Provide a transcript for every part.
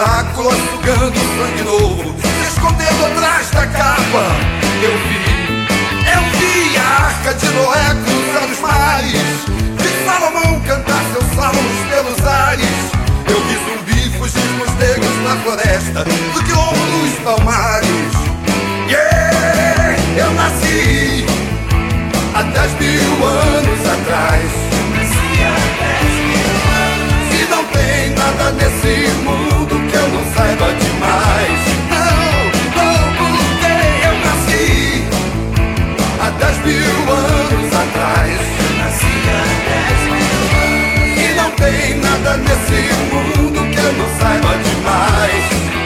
Drácula sugando sangue novo, se escondendo atrás da capa. Eu vi a arca de Noé cruzar os mares, vi Salomão cantar seus salmos pelos ares. Eu vi zumbi fugir com os negros na floresta, do quilombo nos palmares. Yeah! Eu nasci há 10.000 anos atrás. E não tem nada nesse mundo que eu não saiba demais. Não, porque eu nasci há 10.000 anos atrás. E não tem nada nesse mundo que eu não saiba demais.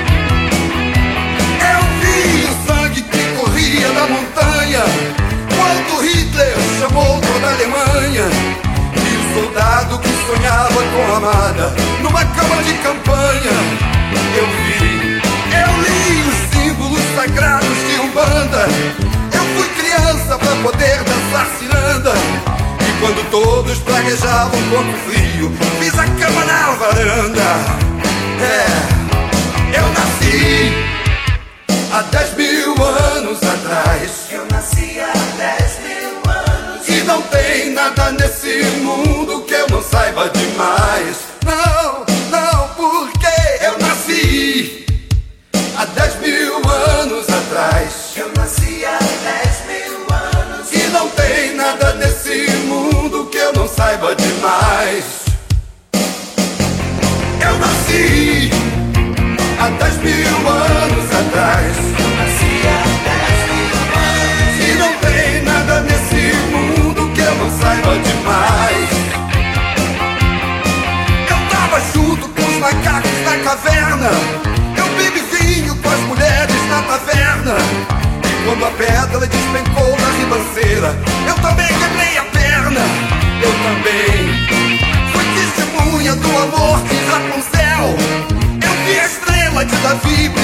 Eu vi o sangue que corria na montanha quando Hitler chamou toda a Alemanha. E o soldado que sonhava com a amada numa cama de campanha. Eu li os símbolos sagrados de Umbanda. Eu fui criança pra poder dançar ciranda. E quando todos praguejavam contra o frio, fiz a cama na varanda. Eu nasci há 10.000 anos atrás. Eu nasci há 10.000 anos. E não tem nada nesse mundo que eu não saiba demais. Não, porque eu nasci há 10.000 anos atrás. Eu nasci há 10.000 anos. E não tem nada nesse mundo que eu não saiba demais. Eu nasci há 10.000 anos atrás. Eu nasci há 10.000 anos. E não tem nada nesse mundo que eu não saiba demais. Eu tava junto com os macacos na caverna. Eu bebi vinho com as mulheres na taverna. E quando a pedra despencou na ribanceira, eu também quebrei a perna. Eu também fui testemunha do amor de Rapunzel. Eu vi a estrela de Davi